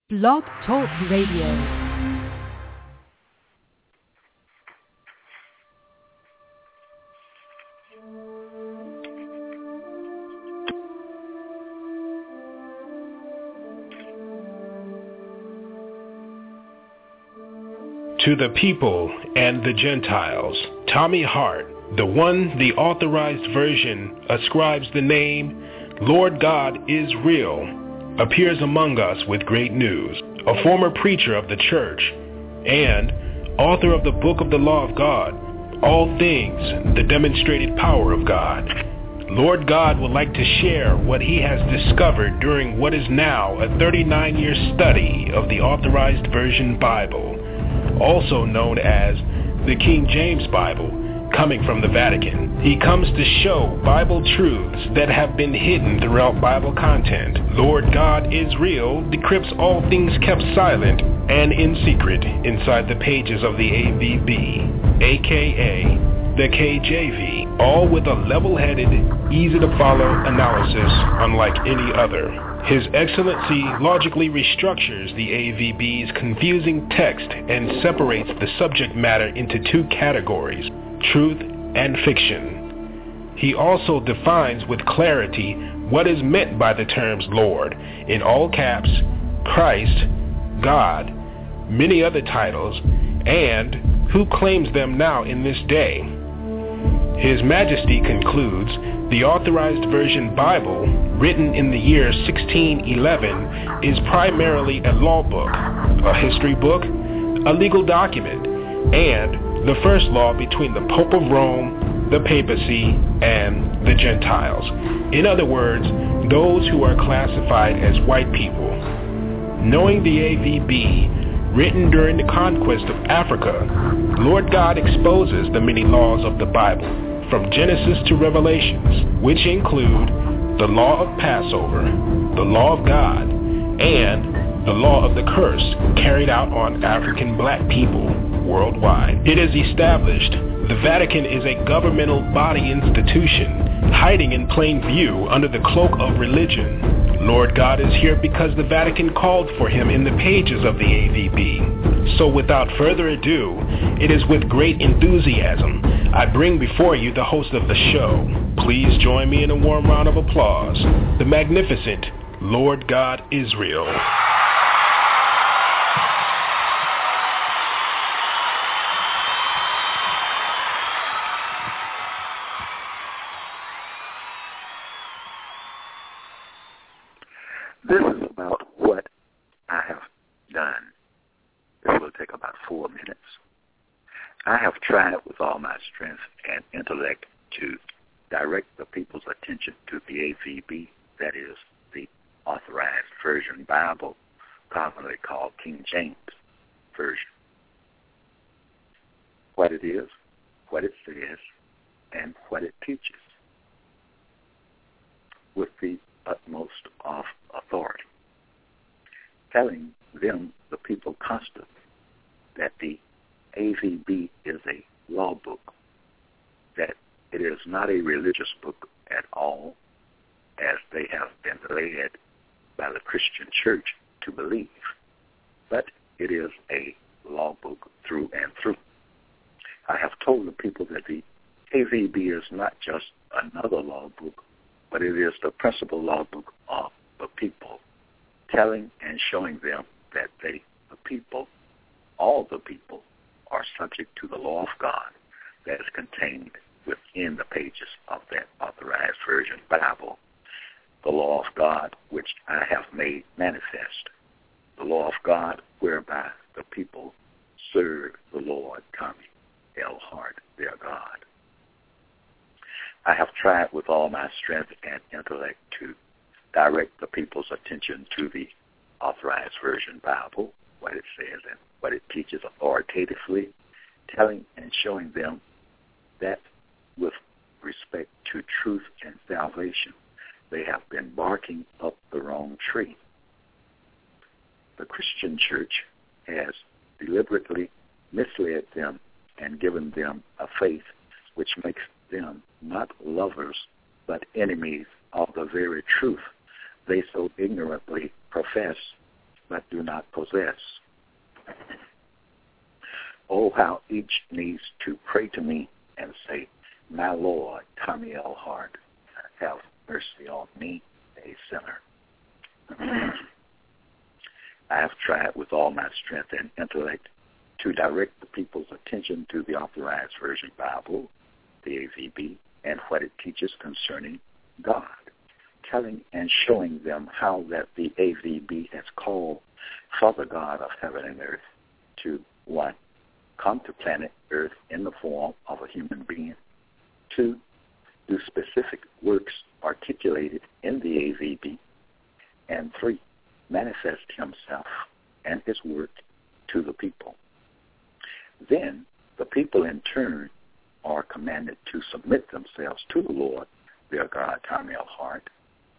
Blog Talk Radio. To the people and the Gentiles, Tommy Hart, the authorized version, ascribes the name Lord God is Real, appears among us with great news. A former preacher of the church and author of the Book of the Law of God, All Things, the Demonstrated Power of God. Lord God would like to share what he has discovered during what is now a 39-year study of the Authorized Version Bible, also known as the King James Bible, coming from the Vatican. He comes to show Bible truths that have been hidden throughout Bible content. Lord God is Real decrypts all things kept silent and in secret inside the pages of the AVB, aka the KJV, all with a level-headed, easy-to-follow analysis unlike any other. His Excellency logically restructures the AVB's confusing text and separates the subject matter into two categories, truth and fiction. He also defines with clarity what is meant by the terms Lord, in all caps, Christ, God, many other titles, and who claims them now in this day. His Majesty concludes the Authorized Version Bible, written in the year 1611, is primarily a law book, a history book, a legal document, and the first law between the Pope of Rome, the papacy, and the Gentiles. In other words, those who are classified as white people. Knowing the AVB, written during the conquest of Africa, Lord God exposes the many laws of the Bible, from Genesis to Revelations, which include the law of Passover, the law of God, and the law of the curse carried out on African black people worldwide. It is established the Vatican is a governmental body institution, hiding in plain view under the cloak of religion. Lord God is here because the Vatican called for him in the pages of the AVB. So without further ado, it is with great enthusiasm I bring before you the host of the show. Please join me in a warm round of applause, the magnificent Lord God is Real. This is about what I have done. This will take about 4 minutes. I have tried with all my strength and intellect to direct the people's attention to the AVB, that is, the Authorized Version Bible, commonly called King James Version. What it is, what it says, and what it teaches, with the utmost of authority, telling them, the people, constantly that the AVB is a law book, that it is not a religious book at all, as they have been led by the Christian church to believe, but it is a law book through and through. I have told the people that the AVB is not just another law book, but it is the principal law book of the people, telling and showing them that they, the people, all the people, are subject to the law of God that is contained within the pages of that Authorized Version Bible, the law of God which I have made manifest, the law of God whereby the people serve the Lord, Tommy L. Hart, their God. I have tried with all my strength and intellect to direct the people's attention to the Authorized Version Bible, what it says and what it teaches authoritatively, telling and showing them that with respect to truth and salvation, they have been barking up the wrong tree. The Christian church has deliberately misled them and given them a faith which makes them not lovers but enemies of the very truth they so ignorantly profess but do not possess. Oh, how each needs to pray to me and say, my Lord, Tommy L. Hart, have mercy on me, a sinner. I have tried with all my strength and intellect to direct the people's attention to the Authorized Version Bible, the AVB, and what it teaches concerning God, telling and showing them how that the AVB has called for the God of heaven and earth to, 1, come to planet Earth in the form of a human being, 2, do specific works articulated in the AVB, and 3, manifest himself and his work to the people. Then the people in turn are commanded to submit themselves to the Lord, their God, Tommy L. Hart,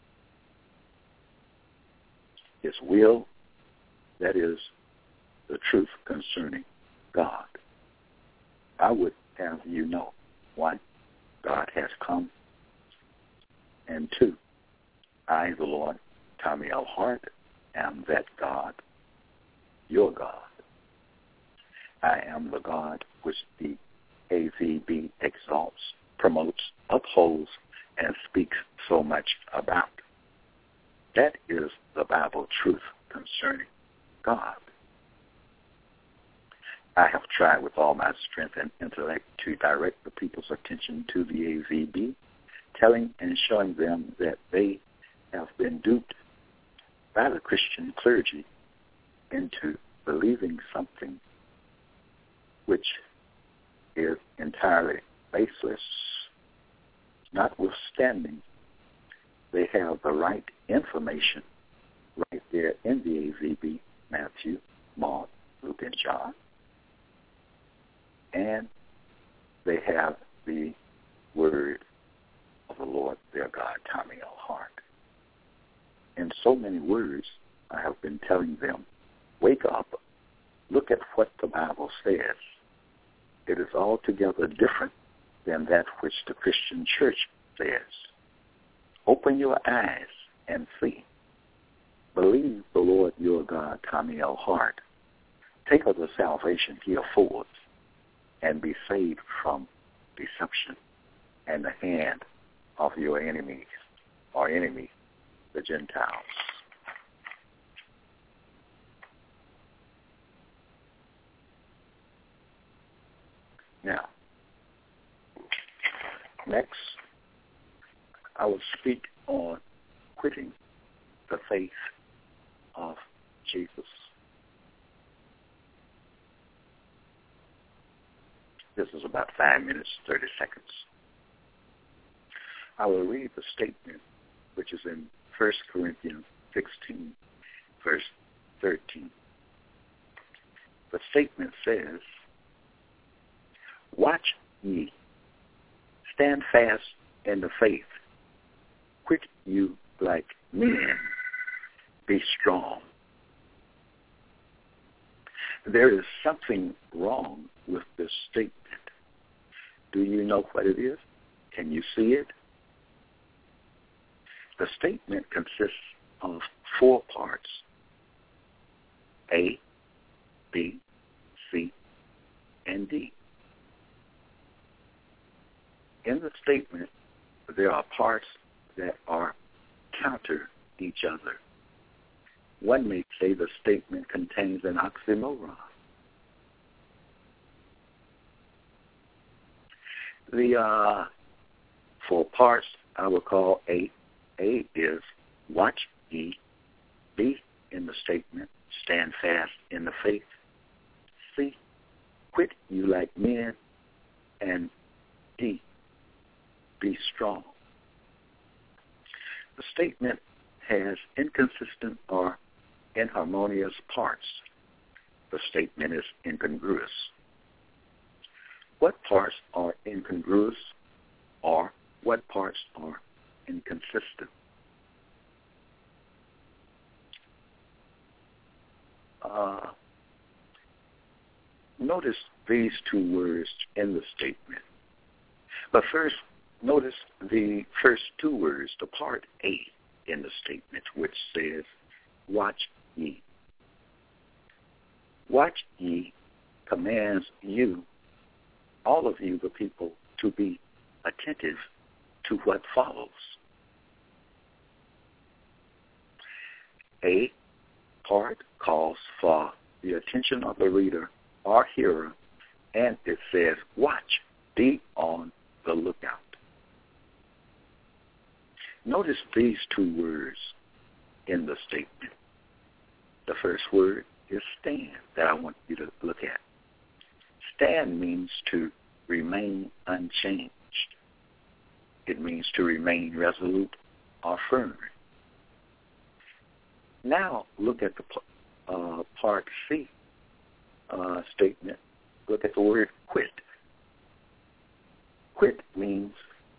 his will, that is, the truth concerning God. I would have you know, 1, God has come, and 2, I, the Lord, Tommy L. Hart, am that God, your God. I am the God which the AVB exalts, promotes, upholds, and speaks so much about. That is the Bible truth concerning God. I have tried with all my strength and intellect to direct the people's attention to the AVB, telling and showing them that they have been duped by the Christian clergy into believing something which is entirely baseless. Notwithstanding, they have the right information right there in the AVB, Matthew, Mark, Luke, and John. And they have the word of the Lord, their God, Tommy L. Hart. In so many words, I have been telling them, wake up, look at what the Bible says. It is altogether different than that which the Christian church says. Open your eyes and see. Believe the Lord your God, Tommy L. Hart. Take of the salvation he affords and be saved from deception and the hand of your enemies or enemy, the Gentiles. Now, next, I will speak on quitting the faith of Jesus. This is about 5 minutes, 30 seconds. I will read the statement, which is in 1 Corinthians 16, verse 13. The statement says, watch ye, stand fast in the faith, quit you like men, be strong. There is something wrong with this statement. Do you know what it is? Can you see it? The statement consists of 4 parts: A, B, C, and D. In the statement, there are parts that are counter each other. One may say the statement contains an oxymoron. The 4 parts I will call A. A is watch ye. B, in the statement, stand fast in the faith. C, quit you like men. And D, be strong. The statement has inconsistent or inharmonious parts. The statement is incongruous. What parts are incongruous, or what parts are inconsistent? Notice these 2 words in the statement. But first, notice the first 2 words, the part A in the statement, which says, watch ye. watch ye commands you, all of you, the people, to be attentive to what follows. A part calls for the attention of the reader or hearer, and it says, watch, be on the lookout. Notice these two words in the statement. The first word is stand that I want you to look at. Stand means to remain unchanged. It means to remain resolute or firm. Now look at the part C statement. Look at the word quit. Quit means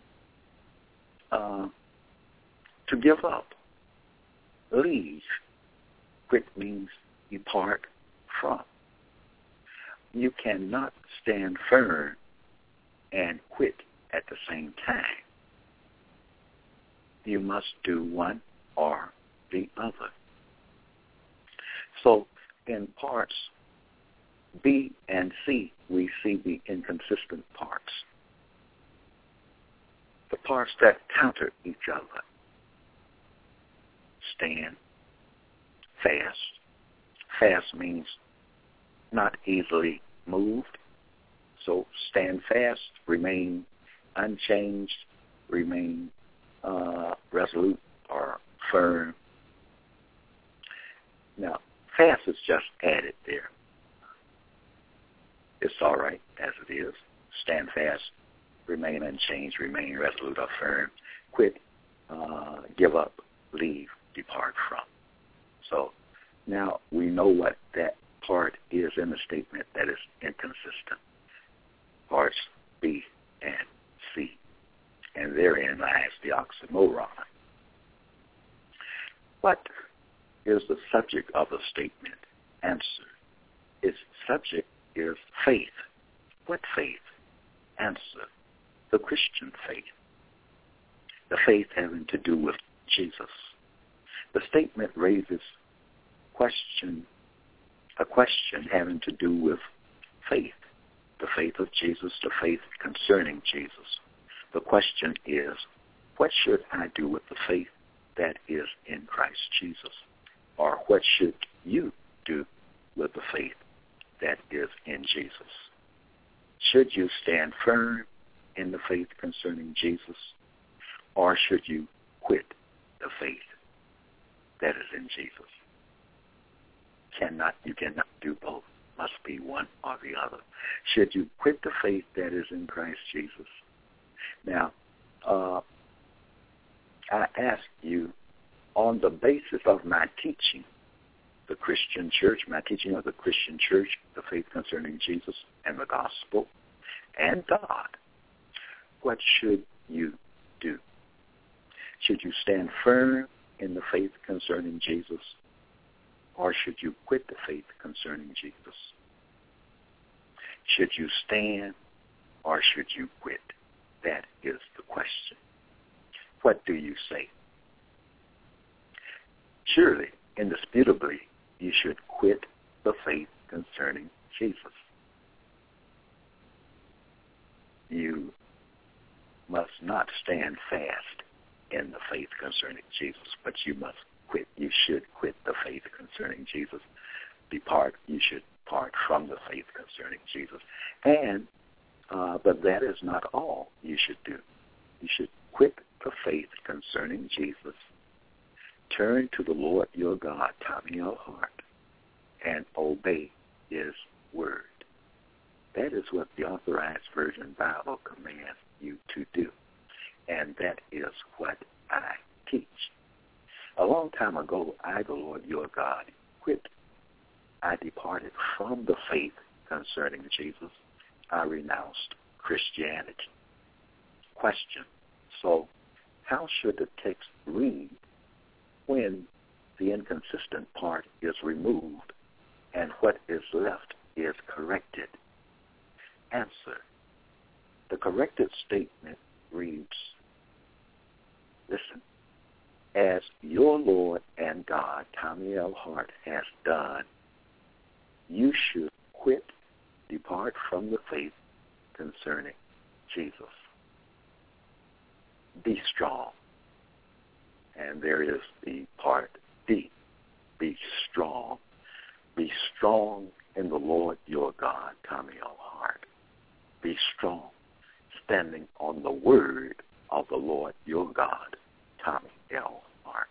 to give up, leave. Quit means depart from. You cannot stand firm and quit at the same time. You must do one or the other. So in parts B and C, we see the inconsistent parts. The parts that counter each other. Stand, fast. Fast means not easily moved. So stand fast, remain unchanged, remain resolute or firm. Now, fast is just added there. It's all right as it is. Stand fast, remain unchanged, remain resolute or firm. Quit, give up, leave, depart from. So now we know what that part is in the statement that is inconsistent. Parts B and C. And therein lies the oxymoron. What is the subject of the statement? Answer. Its subject is faith. What faith? Answer. The Christian faith. The faith having to do with Jesus. The statement raises a question having to do with faith. The faith of Jesus, the faith concerning Jesus. The question is, what should I do with the faith that is in Christ Jesus? Or what should you do with the faith that is in Jesus? Should you stand firm in the faith concerning Jesus? Or should you quit the faith that is in Jesus? You cannot do both. Must be one or the other. Should you quit the faith that is in Christ Jesus? Now, I ask you, on the basis of my teaching, the Christian church, my teaching of the Christian church, the faith concerning Jesus and the gospel and God, what should you do? Should you stand firm in the faith concerning Jesus, or should you quit the faith concerning Jesus? Should you stand, or should you quit? That is the question. What do you say? Surely, indisputably, you should quit the faith concerning Jesus. You must not stand fast in the faith concerning Jesus, but you must quit. You should quit the faith concerning Jesus. You should part from the faith concerning Jesus. And but that is not all you should do. You should quit the faith concerning Jesus. Turn to the Lord your God, time in your heart, and obey his word. That is what the Authorized Version Bible commands you to do. And that is what I teach. A long time ago, I, the Lord your God, quit. I departed from the faith concerning Jesus. I renounced Christianity. Question. So, how should the text read when the inconsistent part is removed and what is left is corrected? Answer. The corrected statement reads, listen, as your Lord and God, Tommy L. Hart, has done, you should quit, depart from the faith concerning Jesus. Be strong. And there is the part D. Be strong. Be strong in the Lord your God, Tommy L. Hart. Be strong, standing on the word of the Lord your God, Tommy L. Hart.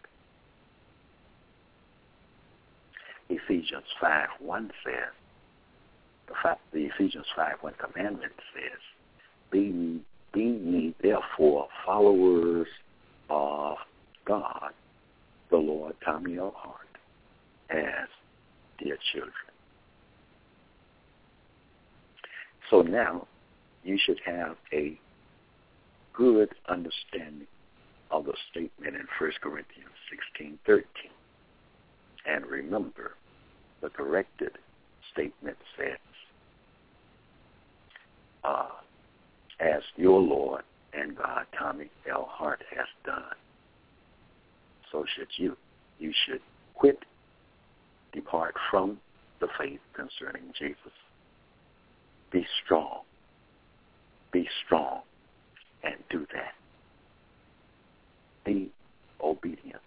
Ephesians 5:1 says, the Ephesians 5:1 commandment says, be ye therefore followers of God, the Lord, Tommy L. Hart, as dear children. So now you should have a good understanding of the statement in 1 Corinthians 16:13. And remember, the corrected statement says, as your Lord and God, Tommy L. Hart, has done, so should you. You should quit, depart from the faith concerning Jesus. Be strong. Be strong and do that. Be obedient.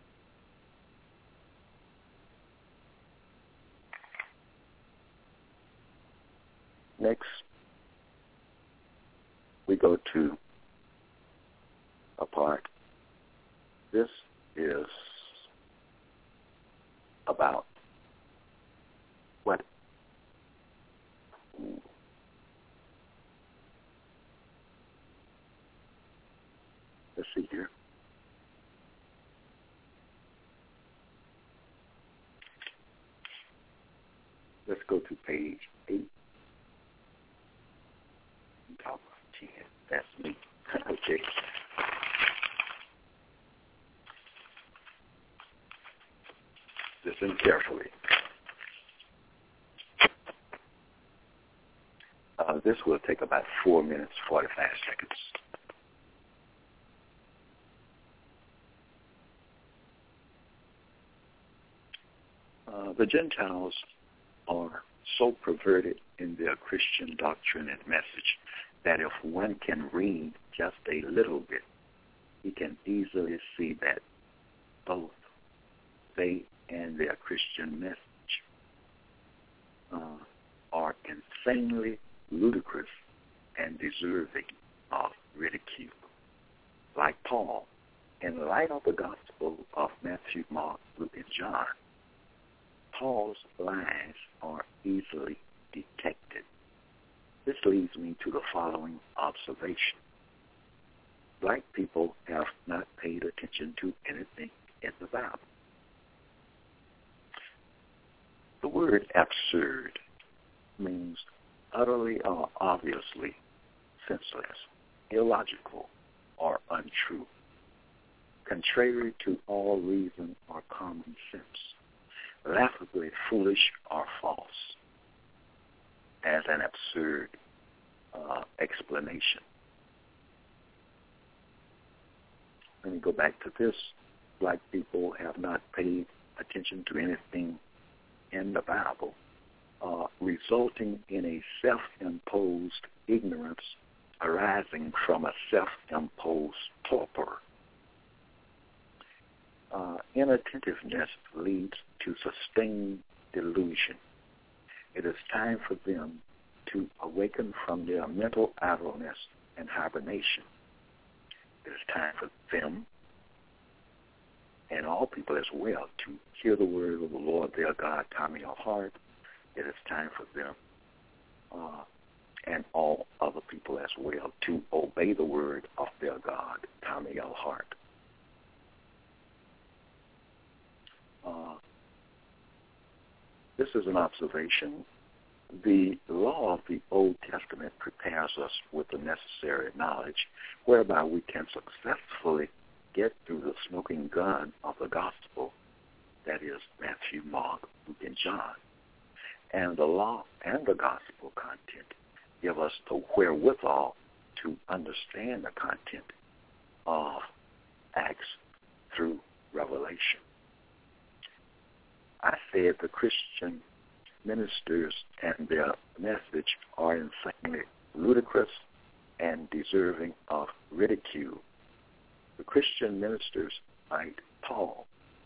Next, we go to a part. This is about what let's see here. Let's go to page 8. Top of 10. That's me. Okay. Listen carefully. This will take about 4 minutes, 45 seconds. The Gentiles are so perverted in their Christian doctrine and message that if one can read just a little bit, he can easily see that both they and their Christian message are insanely ludicrous and deserving of ridicule. Like Paul, in light of the gospel of Matthew, Mark, Luke, and John, Paul's lies are easily detected. This leads me to the following observation. Black people have not paid attention to anything in the Bible. The word absurd means utterly or obviously senseless, illogical, or untrue, contrary to all reason or common sense, laughably foolish or false, as an absurd explanation. Let me go back to this. Black people have not paid attention to anything in the Bible, resulting in a self-imposed ignorance arising from a self-imposed torpor. Inattentiveness leads to sustained delusion. It is time for them to awaken from their mental idleness and hibernation. It is time for them and all people as well to hear the word of the Lord their God, Tommy L. Hart. It is time for them and all other people as well to obey the word of their God, Tommy L. Hart. This is an observation. The law of the Old Testament prepares us with the necessary knowledge whereby we can successfully get through the smoking gun of the gospel, that is Matthew, Mark, Luke, and John. And the law and the gospel content give us the wherewithal to understand the content of Acts through Revelation. I said the Christian ministers and their message are insanely ludicrous and deserving of ridicule. The Christian ministers fight Paul.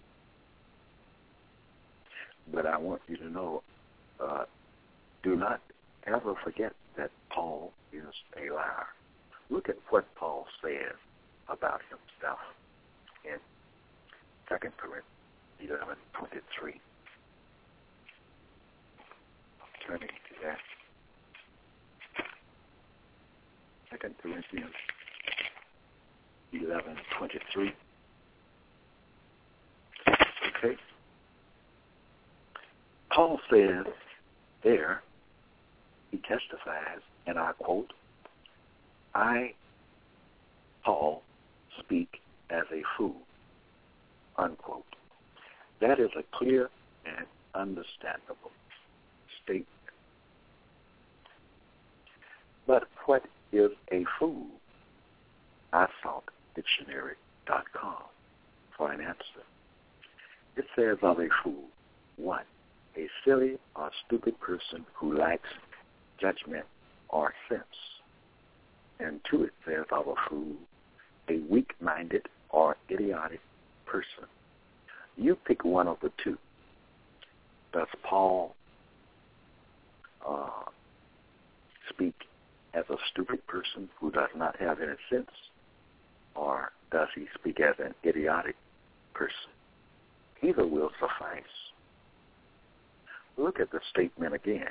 But I want you to know, do not ever forget that Paul is a liar. Look at what Paul says about himself in 2 Corinthians 11:23. Turning to that. 2 Corinthians 11:23. Okay. Paul says there, he testifies, and I quote, I, Paul, speak as a fool, unquote. That is a clear and understandable statement. But what is a fool? I sought dictionary.com for an answer. It says of a fool, 1, a silly or stupid person who lacks judgment or sense. And 2, it says of a fool, a weak-minded or idiotic person. You pick one of the two. Does Paul speak as a stupid person who does not have any sense, or does he speak as an idiotic person? Either will suffice. Look at the statement again.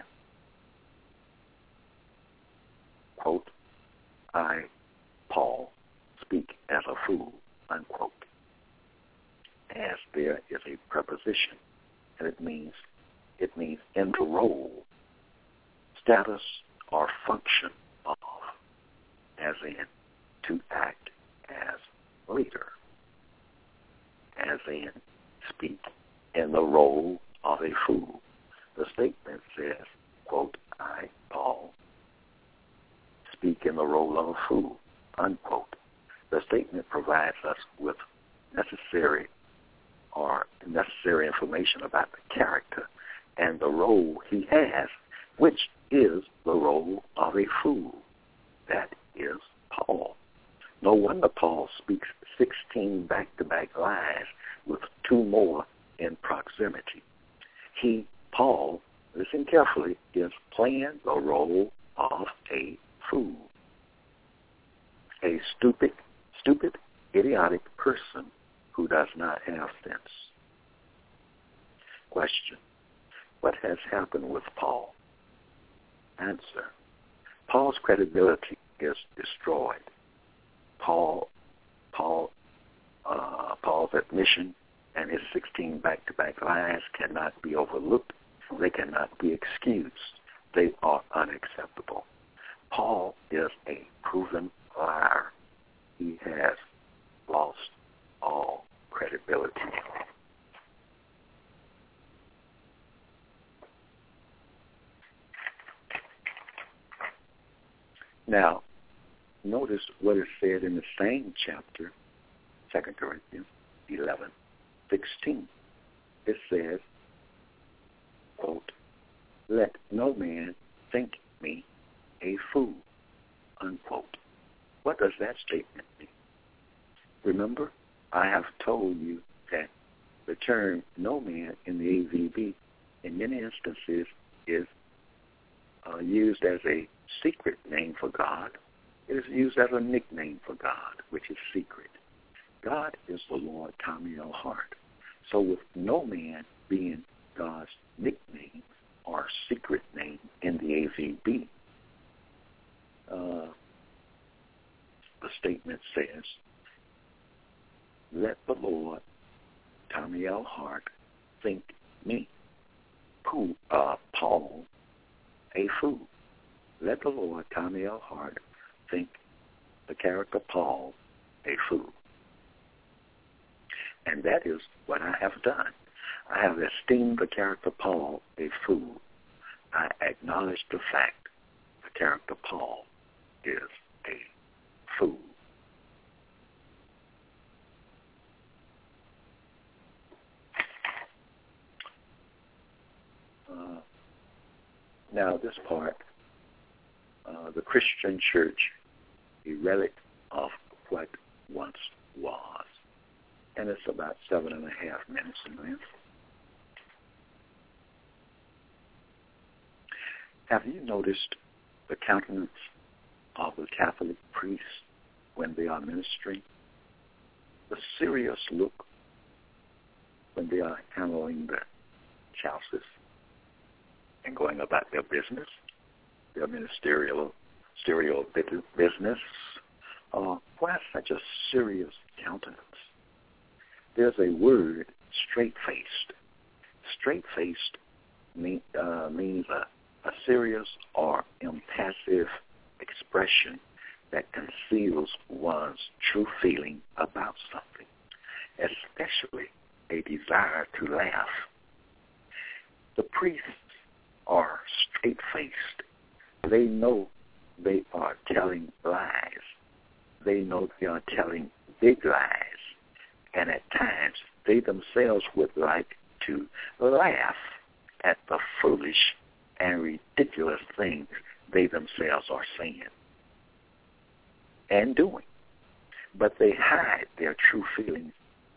Quote, I, Paul, speak as a fool, unquote. As there is a preposition, and it means in the role, status, or function of, as in to act as leader, as in speak in the role of a fool. The statement says, quote, I, Paul, speak in the role of a fool, unquote. The statement provides us with necessary information about the character and the role he has, which is the role of a fool. That is Paul. No wonder Paul speaks 16 back-to-back lies with 2 more in proximity. He, Paul, listen carefully, is playing the role of a fool. A stupid, idiotic person who does not have sense. Question: what has happened with Paul? Answer: Paul's credibility is destroyed. Paul's admission and his 16 back-to-back lies cannot be overlooked. They cannot be excused. They are unacceptable. Paul is a proven liar. He has lost all credibility. Now, notice what is said in the same chapter, 2 Corinthians 11:16. It says, quote, let no man think me a fool, unquote. What does that statement mean? Remember, I have told you that the term no man in the AVB in many instances is used as a secret name for God. It is used as a nickname for God, which is secret. God is the Lord Tommy L. Hart. So with no man being God's nickname or secret name in the AVB, the statement says, let the Lord Tommy L. Hart think me, Paul, a fool. Let the Lord Tommy L. Hart think the character Paul a fool. And that is what I have done. I have esteemed the character Paul a fool. I acknowledge the fact the character Paul is a fool. Now, this part, the Christian church, a relic of what once was. And it's about 7.5 minutes in length. Have you noticed the countenance of the Catholic priests when they are ministering? The serious look when they are handling the chalices and going about their business, their ministerial business. Why such a serious countenance? There's a word, straight-faced. Straight-faced means a serious or impassive expression that conceals one's true feeling about something, especially a desire to laugh. The priests are straight-faced. They know they are telling lies. They know they are telling big lies. And at times, they themselves would like to laugh at the foolish and ridiculous things they themselves are saying and doing. But they hide their true feelings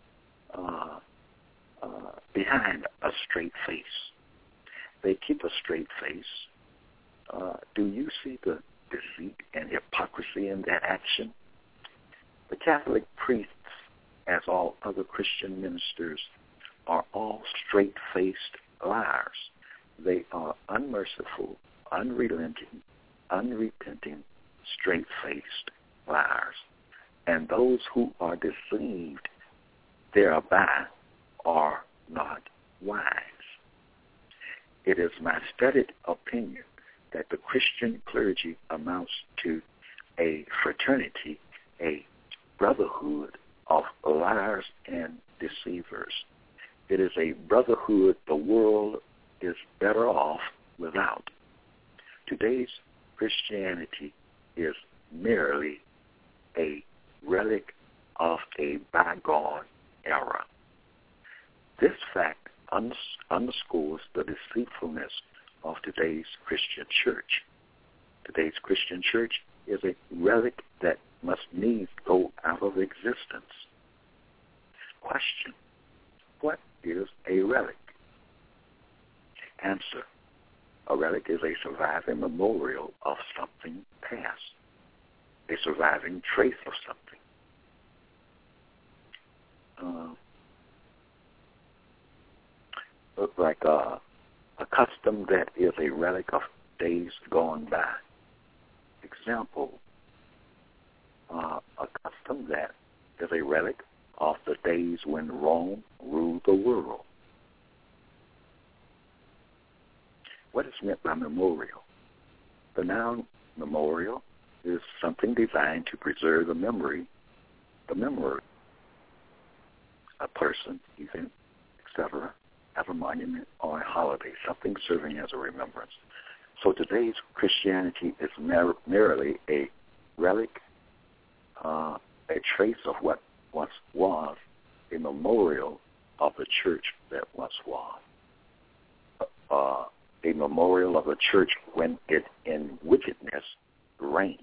behind a straight face. They keep a straight face. Do you see the deceit and hypocrisy in that action? The Catholic priests, as all other Christian ministers, are all straight-faced liars. They are unmerciful, unrelenting, unrepenting, straight-faced liars. And those who are deceived thereby are not wise. It is my studied opinion that the Christian clergy amounts to a fraternity, a brotherhood of liars and deceivers. It is a brotherhood the world is better off without. Today's Christianity is merely a relic of a bygone era. This fact underscores the deceitfulness of today's Christian church. Today's Christian church is a relic that must needs go out of existence. Question: what is a relic? Answer: a relic is a surviving memorial of something past, a surviving trace of something. Like a custom that is a relic of days gone by. Example, a custom that is a relic of the days when Rome ruled the world. What is meant by memorial? The noun memorial is something designed to preserve the memory, a person, event, etc., have a monument or a holiday, something serving as a remembrance. So today's Christianity is merely a relic, a trace of what once was, a memorial of the church that once was, a memorial of a church when it in wickedness reigned.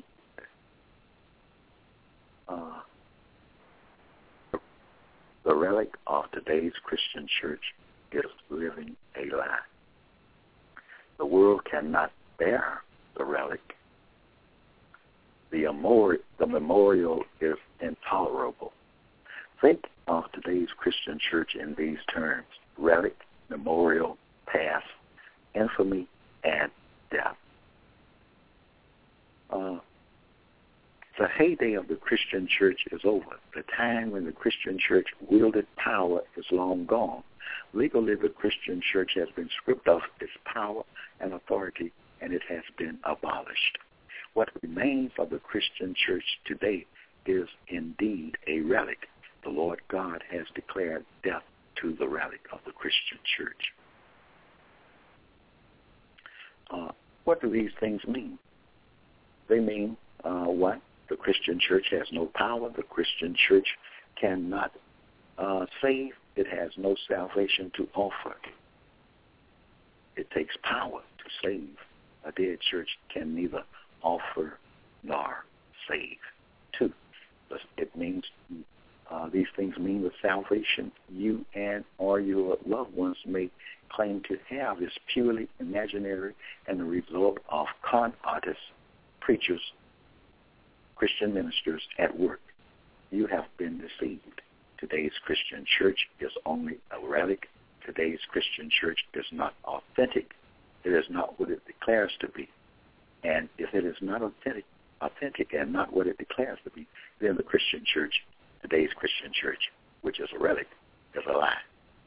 The relic of today's Christian church is living a lie. The world cannot bear the relic. The memorial is intolerable. Think of today's Christian church in these terms: relic, memorial, past, infamy, and death. The heyday of the Christian church is over. The time when the Christian church wielded power is long gone. Legally, the Christian church has been stripped of its power and authority, and it has been abolished. What remains of the Christian church today is indeed a relic. The Lord God has declared death to the relic of the Christian church. What do these things mean? They mean what? The Christian church has no power. The Christian church cannot save. It has no salvation to offer. It takes power to save. A dead church can neither offer nor save. 2, it means these things mean the salvation you and or your loved ones may claim to have is purely imaginary and the result of con artists, preachers, Christian ministers at work. You have been deceived. Today's Christian church is only a relic. Today's Christian church is not authentic. It is not what it declares to be. And if it is not authentic and not what it declares to be, then the Christian church, today's Christian church, which is a relic, is a lie.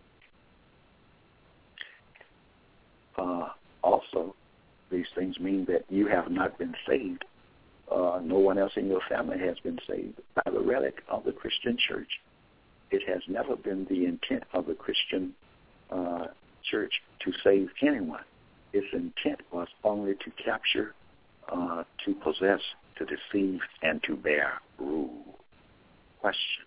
Also, these things mean that you have not been saved. No one else in your family has been saved by the relic of the Christian church. It has never been the intent of the Christian church to save anyone. Its intent was only to capture, to possess, to deceive, and to bear rule. Question.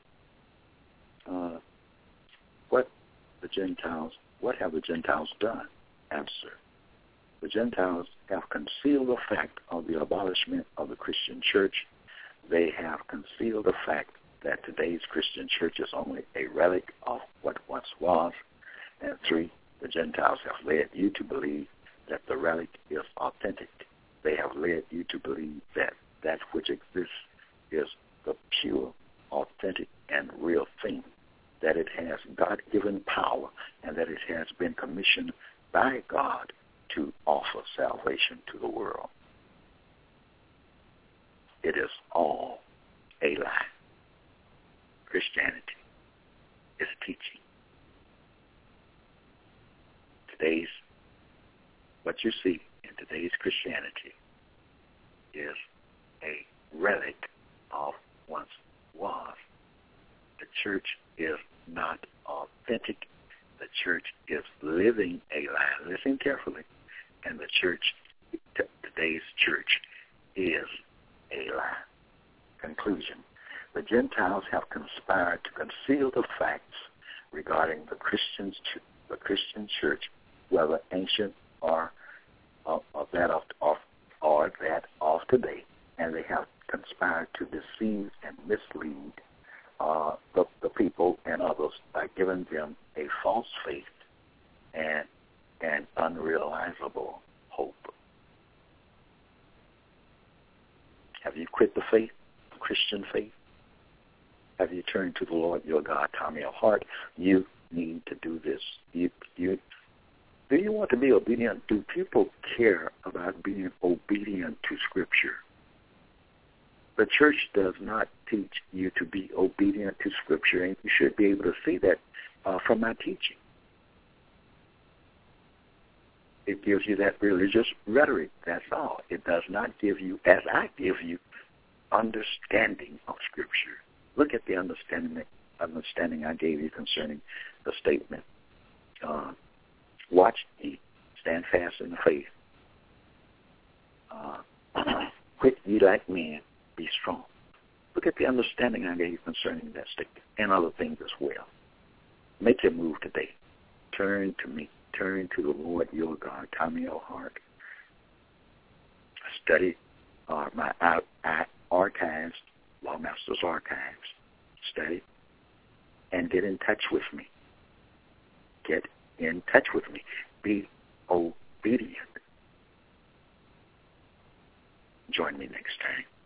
What have the Gentiles done? Answer. The Gentiles have concealed the fact of the abolishment of the Christian church. They have concealed the fact that today's Christian church is only a relic of what once was. And 3, the Gentiles have led you to believe that the relic is authentic. They have led you to believe that that which exists is the pure, authentic, and real thing, that it has God-given power, and that it has been commissioned by God to offer salvation to the world. It is all a lie. Christianity is teaching. What you see in today's Christianity is a relic of once was. The church is not authentic. The church is living a lie. Listen carefully. And the church, today's church, is a lie. Conclusion. The Gentiles have conspired to conceal the facts regarding the Christian church, whether ancient or that of today, and they have conspired to deceive and mislead the people and others by giving them a false faith and unrealizable hope. Have you quit the faith, the Christian faith? Have you turned to the Lord your God, Tommy L. Hart? You need to do this. Do you want to be obedient? Do people care about being obedient to Scripture? The church does not teach you to be obedient to Scripture, and you should be able to see that from my teaching. It gives you that religious rhetoric, that's all. It does not give you, as I give you, understanding of Scripture. Look at the understanding I gave you concerning the statement. Watch ye, stand fast in the faith. Quit ye like men, be strong. Look at the understanding I gave you concerning that statement and other things as well. Make your move today. Turn to me. Turn to the Lord your God, Tommy L. Hart. Study my archives, Lawmaster's Archives. Study and get in touch with me. Get in touch with me. Be obedient. Join me next time.